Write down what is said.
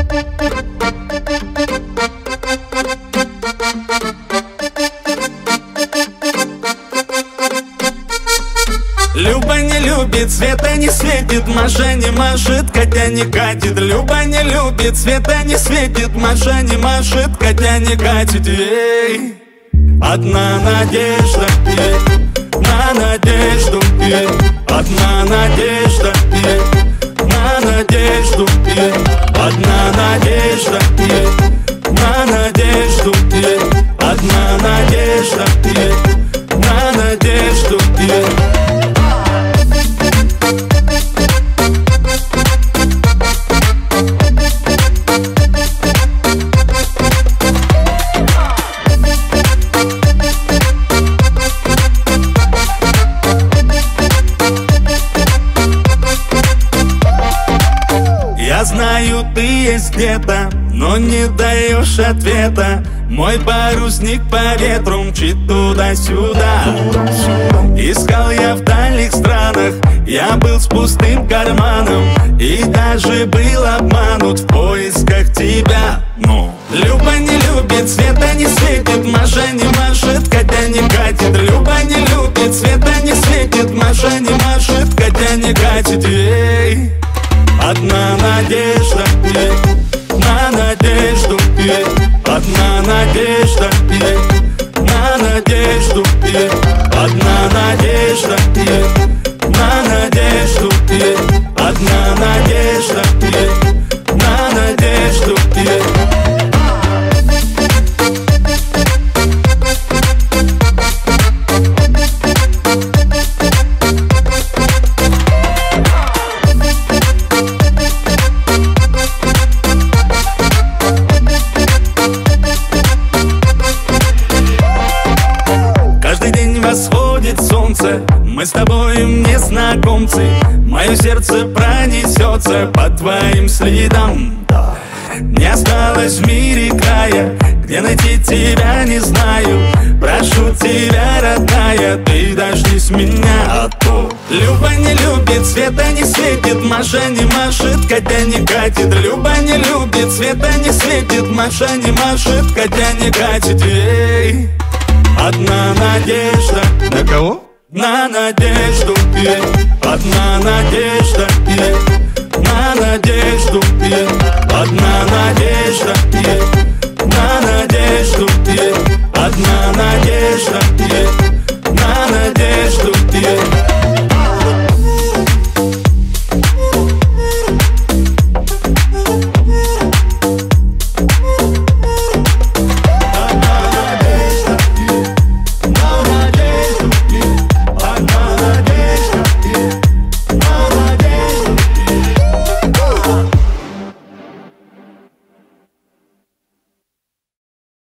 Люба не любит, Света не светит, Маша не машет, Катя не катит. Люба не любит, Света не светит, Маша не машет, Катя не катит. Ей, одна надежда, ей, на надежду, ей, одна надежда, ей, на надежду, ей, одна надежда, ей, на надежду, ей, одна надежда, ей, на надежду, ей. Я знаю, ты есть где-то, но не даешь ответа. Мой парусник по ветру мчит туда-сюда. Искал я в дальних странах, я был с пустым карманом и даже был обманут в поисках тебя. Но Люба не любит, Света не светит, Маша не машет, Катя не катит. Люба не любит, Света не светит, Маша не машет, Катя не катит. Ей, одна надежда, ей, на надежду, ей, одна надежда, ей, на надежду, ей, одна надежда, ей, на надежду, ей, одна надежда, ей, на надежду, ей. Восходит солнце, мы с тобой незнакомцы. Мое сердце пронесется по твоим следам. Не осталось в мире края, где найти тебя не знаю. Прошу тебя, родная, ты дождись меня, а то Люба не любит, Света не светит, Маша не машет, Катя не катит. Люба не любит, Света не светит, Маша не машет, Катя не катит. Ей, одна надежда. На кого? На надежду, ей, одна надежда, ей, на надежду, ей, одна надежда,